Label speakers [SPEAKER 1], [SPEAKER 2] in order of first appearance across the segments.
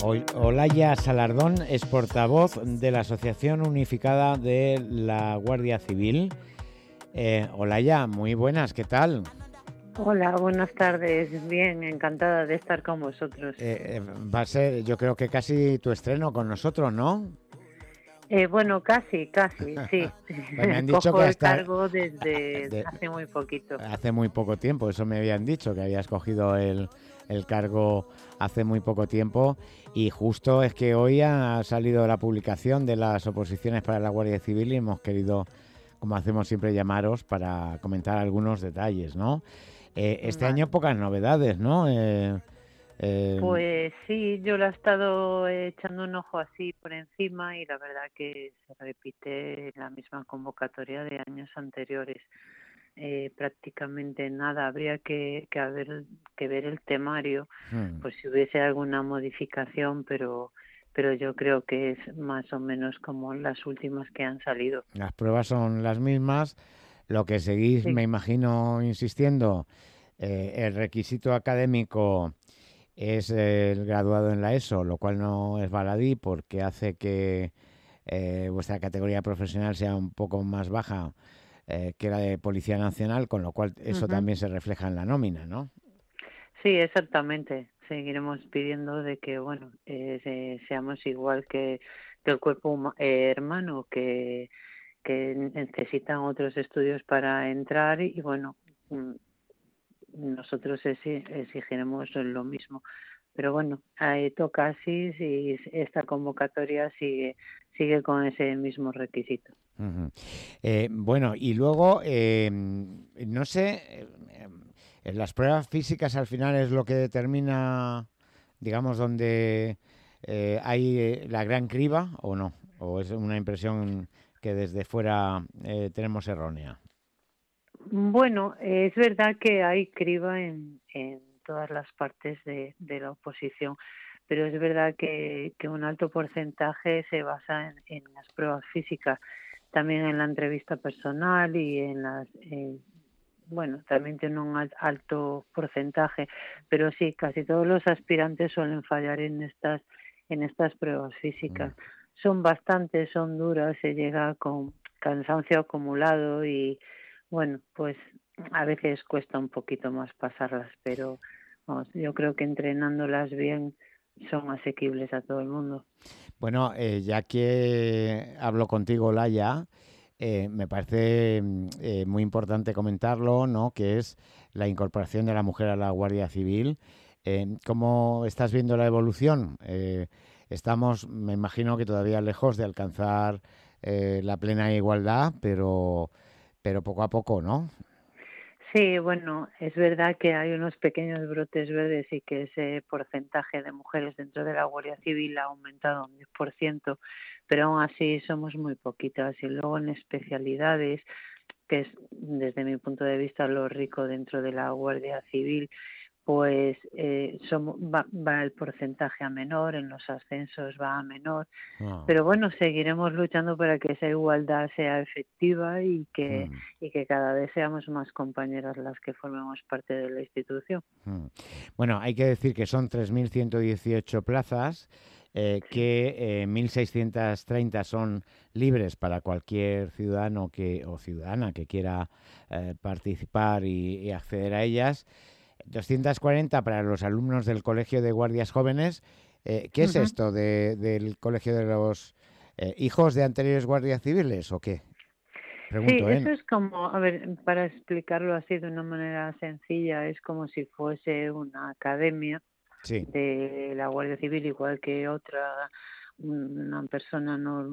[SPEAKER 1] Olaya Salardón es portavoz de la Asociación Unificada de la Guardia Civil. Olaya, muy buenas, ¿qué tal?
[SPEAKER 2] Hola, buenas tardes. Bien, encantada de estar con vosotros.
[SPEAKER 1] Va a ser, yo creo que casi tu estreno con nosotros, ¿no?
[SPEAKER 2] Bueno, casi, sí.
[SPEAKER 1] Pues me han dicho que
[SPEAKER 2] Cojo el
[SPEAKER 1] hasta
[SPEAKER 2] cargo desde
[SPEAKER 1] de-
[SPEAKER 2] hace muy poquito.
[SPEAKER 1] hace muy poco tiempo, eso me habían dicho, que habías cogido el cargo hace muy poco tiempo, y justo es que hoy ha salido la publicación de las oposiciones para la Guardia Civil y hemos querido, como hacemos siempre, llamaros para comentar algunos detalles, ¿no? Este año
[SPEAKER 2] Vale.
[SPEAKER 1] pocas novedades, ¿no? Eh,
[SPEAKER 2] Pues sí, yo le he estado echando un ojo así por encima y la verdad que se repite la misma convocatoria de años anteriores. Prácticamente nada, habría que ver el temario,
[SPEAKER 1] hmm.
[SPEAKER 2] pues si hubiese alguna modificación, pero yo creo que es más o menos como las últimas que han salido.
[SPEAKER 1] Las pruebas son las mismas. Lo que seguís, me
[SPEAKER 2] Sí,
[SPEAKER 1] imagino, insistiendo, el requisito académico es el graduado en la ESO, lo cual no es baladí porque hace que vuestra categoría profesional sea un poco más baja que la de Policía Nacional, con lo cual eso
[SPEAKER 2] ujú.
[SPEAKER 1] también se refleja en la nómina, ¿no?
[SPEAKER 2] Sí, exactamente. Seguiremos pidiendo de que, bueno, seamos igual que el cuerpo hermano, que necesitan otros estudios para entrar y, bueno, mm, nosotros exigiremos lo mismo. Pero bueno, toca así si esta convocatoria sigue con ese mismo requisito.
[SPEAKER 1] Ujú. Bueno, y luego, no sé, las pruebas físicas al final es lo que determina, digamos, donde hay la gran criba o no, o es una impresión que desde fuera tenemos errónea.
[SPEAKER 2] Bueno, es verdad que hay criba en todas las partes de la oposición, pero es verdad que un alto porcentaje se basa en las pruebas físicas, también en la entrevista personal y bueno, también tiene un alto porcentaje, pero sí, casi todos los aspirantes suelen fallar en estas pruebas
[SPEAKER 1] Mm.
[SPEAKER 2] físicas. Son bastantes, son duras, se llega con cansancio acumulado y bueno, pues a veces cuesta un poquito más pasarlas, pero vamos, yo creo que entrenándolas bien son asequibles a todo el mundo.
[SPEAKER 1] Bueno, ya que hablo contigo, Laia, me parece muy importante comentarlo, ¿no? Que es la incorporación de la mujer a la Guardia Civil. ¿Cómo estás viendo la evolución? Estamos, me imagino que todavía lejos de alcanzar la plena igualdad, pero poco a poco, ¿no?
[SPEAKER 2] Sí, bueno, es verdad que hay unos pequeños brotes verdes y que ese porcentaje de mujeres dentro de la Guardia Civil ha aumentado un 10%, pero aún así somos muy poquitas. Y luego en especialidades, que es desde mi punto de vista lo rico dentro de la Guardia Civil, pues va el porcentaje a menor, en los ascensos va a menor,
[SPEAKER 1] Ah,
[SPEAKER 2] pero bueno, seguiremos luchando para que esa igualdad sea efectiva
[SPEAKER 1] mm,
[SPEAKER 2] y que cada vez seamos más compañeras las que formemos parte de la institución.
[SPEAKER 1] mm. Bueno, hay que decir que son 3.118 plazas,
[SPEAKER 2] Sí.
[SPEAKER 1] que 1.630 son libres para cualquier ciudadano o ciudadana que quiera participar y acceder a ellas. 240 para los alumnos del Colegio de Guardias Jóvenes. ¿Qué es
[SPEAKER 2] Ujú.
[SPEAKER 1] esto del Colegio de los hijos de anteriores guardias civiles o qué?
[SPEAKER 2] Sí,
[SPEAKER 1] Pregunto, ¿eh?
[SPEAKER 2] eso es como, a ver, para explicarlo así de una manera sencilla, es como si fuese una academia
[SPEAKER 1] Sí.
[SPEAKER 2] de la Guardia Civil, igual que otra, una persona no,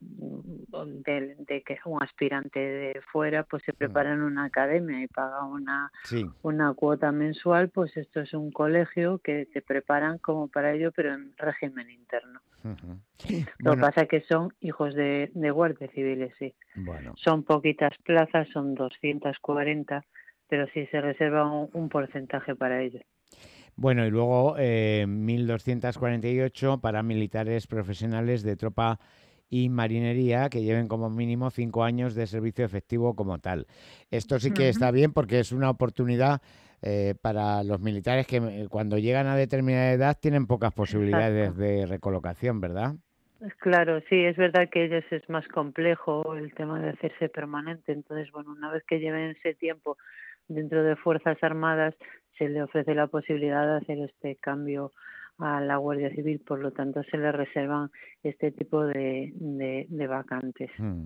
[SPEAKER 2] de que un aspirante de fuera, pues se
[SPEAKER 1] Mm.
[SPEAKER 2] prepara en una academia y paga
[SPEAKER 1] Sí.
[SPEAKER 2] una cuota mensual, pues esto es un colegio que te preparan como para ello, pero en régimen interno.
[SPEAKER 1] Ujú.
[SPEAKER 2] Lo que
[SPEAKER 1] Bueno,
[SPEAKER 2] pasa es que son hijos de guardias civiles, sí.
[SPEAKER 1] bueno.
[SPEAKER 2] Son poquitas plazas, son 240, pero sí se reserva un porcentaje para ello.
[SPEAKER 1] Bueno, y luego 1.248 para militares profesionales de tropa y marinería que lleven como mínimo 5 años de servicio efectivo como tal. Esto sí que está bien porque es una oportunidad para los militares que cuando llegan a determinada edad tienen pocas posibilidades
[SPEAKER 2] Exacto.
[SPEAKER 1] de recolocación, ¿verdad?
[SPEAKER 2] Claro, sí, es verdad que ellos es más complejo el tema de hacerse permanente. Entonces, bueno, una vez que lleven ese tiempo dentro de Fuerzas Armadas, se le ofrece la posibilidad de hacer este cambio a la Guardia Civil. Por lo tanto, se le reservan este tipo de vacantes.
[SPEAKER 1] Mm.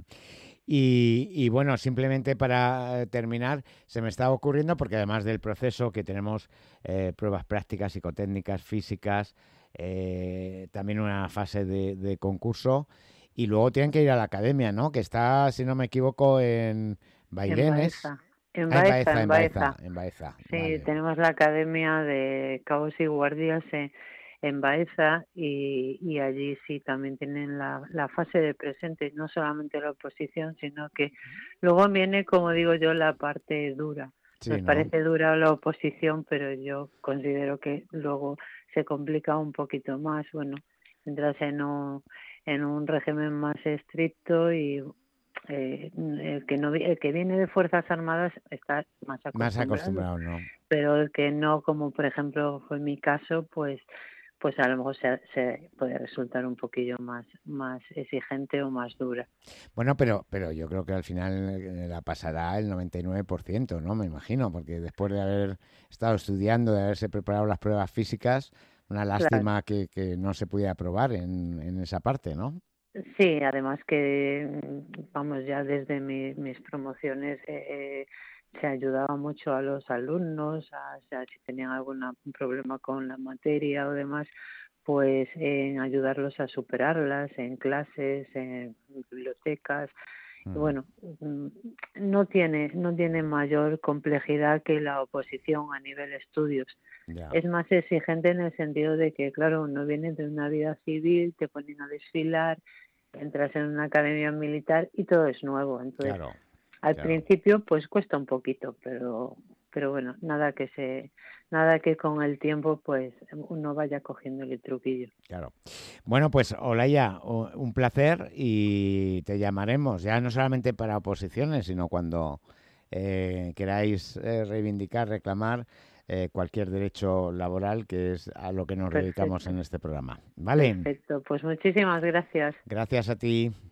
[SPEAKER 1] Y bueno, simplemente para terminar, se me está ocurriendo, porque además del proceso que tenemos pruebas prácticas, psicotécnicas, físicas, también una fase de concurso, y luego tienen que ir a la academia, ¿no? Que está, si no me equivoco, en
[SPEAKER 2] En
[SPEAKER 1] Bailenes.
[SPEAKER 2] Baeza, en
[SPEAKER 1] Ah, en
[SPEAKER 2] Baeza,
[SPEAKER 1] Baeza,
[SPEAKER 2] en
[SPEAKER 1] en Baeza,
[SPEAKER 2] Baeza.
[SPEAKER 1] en Baeza,
[SPEAKER 2] Sí,
[SPEAKER 1] vale.
[SPEAKER 2] tenemos la Academia de Cabos y Guardias en Baeza y allí sí también tienen la fase de presente, no solamente la oposición, sino que luego viene, como digo yo, la parte dura.
[SPEAKER 1] Sí,
[SPEAKER 2] Nos
[SPEAKER 1] ¿no?
[SPEAKER 2] parece dura la oposición, pero yo considero que luego se complica un poquito más. Bueno, entras en un régimen más estricto y el que no el que viene de Fuerzas Armadas está más
[SPEAKER 1] Más
[SPEAKER 2] acostumbrado,
[SPEAKER 1] acostumbrado, ¿no?
[SPEAKER 2] pero el que no, como por ejemplo fue mi caso, pues a lo mejor se puede resultar un poquillo más exigente o más dura.
[SPEAKER 1] Bueno, pero yo creo que al final la pasará el 99%, ¿no? Me imagino, porque después de haber estado estudiando, de haberse preparado las pruebas físicas, una
[SPEAKER 2] Claro.
[SPEAKER 1] lástima que no se pudiera aprobar en esa parte, ¿no?
[SPEAKER 2] Sí, además que, vamos, ya desde mis promociones se ayudaba mucho a los alumnos, o sea, si tenían algún problema con la materia o demás, pues en ayudarlos a superarlas en clases, en bibliotecas. Y
[SPEAKER 1] Mm,
[SPEAKER 2] bueno, no tiene mayor complejidad que la oposición a nivel estudios.
[SPEAKER 1] ya,
[SPEAKER 2] Es más exigente en el sentido de que, claro, uno viene de una vida civil, te ponen a desfilar, entras en una academia militar y todo es nuevo. Entonces,
[SPEAKER 1] claro,
[SPEAKER 2] al
[SPEAKER 1] claro,
[SPEAKER 2] principio, pues cuesta un poquito, pero bueno, nada que con el tiempo, pues uno vaya cogiendo el truquillo.
[SPEAKER 1] claro. Bueno, pues Olaya, un placer y te llamaremos, ya no solamente para oposiciones, sino cuando queráis reivindicar, reclamar cualquier derecho laboral, que es a lo que nos dedicamos
[SPEAKER 2] Perfecto,
[SPEAKER 1] en este programa. ¿Vale?
[SPEAKER 2] perfecto. Pues muchísimas gracias.
[SPEAKER 1] Gracias a ti.